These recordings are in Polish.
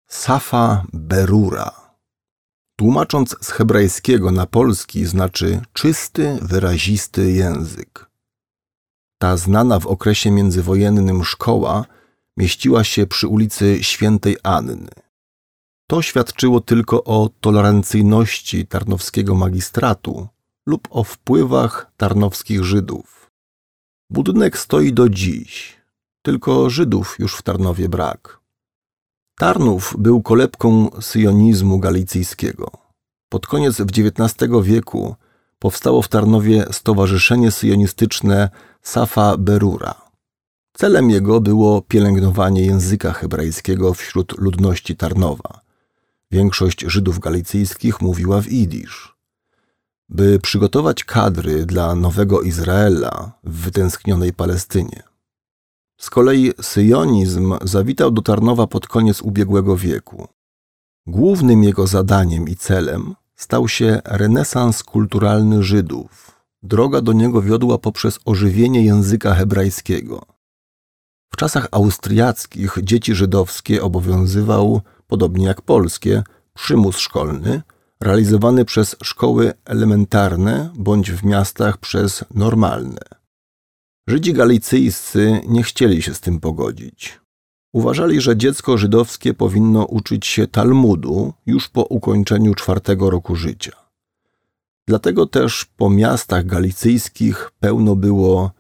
Safa Berura. Tłumacząc z hebrajskiego na polski znaczy czysty, wyrazisty język. Ta znana w okresie międzywojennym szkoła mieściła się przy ulicy Świętej Anny. To świadczyło tylko o tolerancyjności tarnowskiego magistratu lub o wpływach tarnowskich Żydów. Budynek stoi do dziś, tylko Żydów już w Tarnowie brak. Tarnów był kolebką syjonizmu galicyjskiego. Pod koniec XIX wieku powstało w Tarnowie stowarzyszenie syjonistyczne Safa Berura. Celem jego było pielęgnowanie języka hebrajskiego wśród ludności Tarnowa. Większość Żydów galicyjskich mówiła w jidysz. By przygotować kadry dla nowego Izraela w wytęsknionej Palestynie. Z kolei syjonizm zawitał do Tarnowa pod koniec ubiegłego wieku. Głównym jego zadaniem i celem stał się renesans kulturalny Żydów. Droga do niego wiodła poprzez ożywienie języka hebrajskiego. W czasach austriackich dzieci żydowskie obowiązywał, podobnie jak polskie, przymus szkolny, realizowany przez szkoły elementarne bądź w miastach przez normalne. Żydzi galicyjscy nie chcieli się z tym pogodzić. Uważali, że dziecko żydowskie powinno uczyć się Talmudu już po ukończeniu 4. roku życia. Dlatego też po miastach galicyjskich pełno było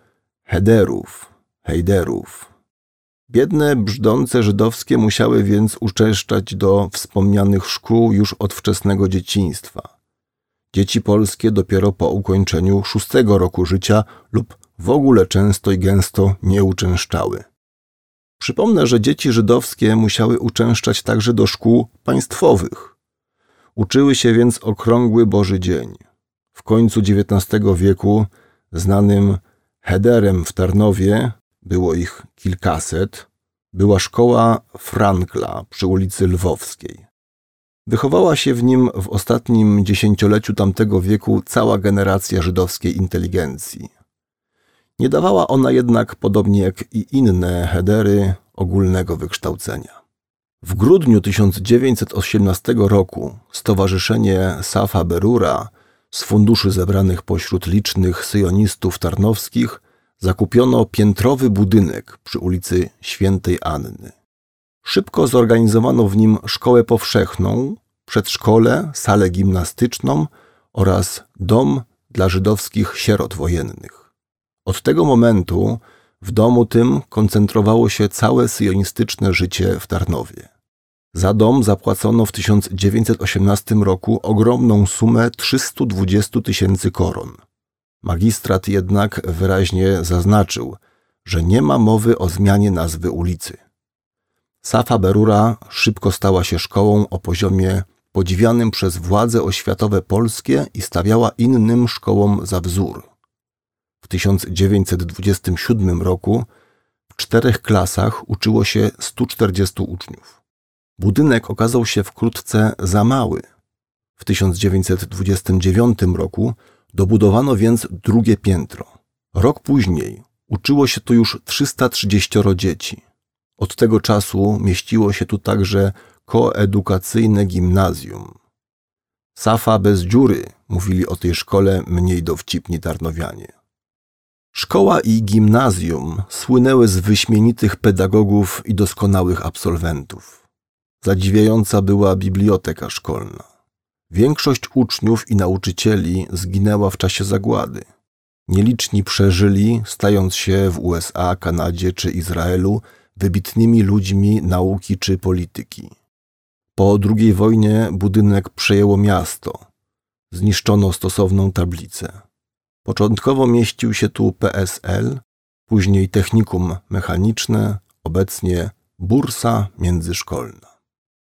hejderów. Biedne, brzdące żydowskie musiały więc uczęszczać do wspomnianych szkół już od wczesnego dzieciństwa. Dzieci polskie dopiero po ukończeniu 6. roku życia lub w ogóle często i gęsto nie uczęszczały. Przypomnę, że dzieci żydowskie musiały uczęszczać także do szkół państwowych. Uczyły się więc okrągły Boży Dzień. W końcu XIX wieku znanym hederem w Tarnowie, było ich kilkaset, była szkoła Frankla przy ulicy Lwowskiej. Wychowała się w nim w ostatnim dziesięcioleciu tamtego wieku cała generacja żydowskiej inteligencji. Nie dawała ona jednak, podobnie jak i inne hedery, ogólnego wykształcenia. W grudniu 1918 roku Stowarzyszenie Safa Berura z funduszy zebranych pośród licznych syjonistów tarnowskich zakupiono piętrowy budynek przy ulicy Świętej Anny. Szybko zorganizowano w nim szkołę powszechną, przedszkole, salę gimnastyczną oraz dom dla żydowskich sierot wojennych. Od tego momentu w domu tym koncentrowało się całe syjonistyczne życie w Tarnowie. Za dom zapłacono w 1918 roku ogromną sumę 320 000 koron. Magistrat jednak wyraźnie zaznaczył, że nie ma mowy o zmianie nazwy ulicy. Safa Berura szybko stała się szkołą o poziomie podziwianym przez władze oświatowe polskie i stawiała innym szkołom za wzór. W 1927 roku w 4 klasach uczyło się 140 uczniów. Budynek okazał się wkrótce za mały. W 1929 roku dobudowano więc 2. piętro. Rok później uczyło się tu już 330 dzieci. Od tego czasu mieściło się tu także koedukacyjne gimnazjum. Safa bez dziury, mówili o tej szkole mniej dowcipni tarnowianie. Szkoła i gimnazjum słynęły z wyśmienitych pedagogów i doskonałych absolwentów. Zadziwiająca była biblioteka szkolna. Większość uczniów i nauczycieli zginęła w czasie zagłady. Nieliczni przeżyli, stając się w USA, Kanadzie czy Izraelu wybitnymi ludźmi nauki czy polityki. Po II wojnie budynek przejęło miasto. Zniszczono stosowną tablicę. Początkowo mieścił się tu PSL, później technikum mechaniczne, obecnie bursa międzyszkolna.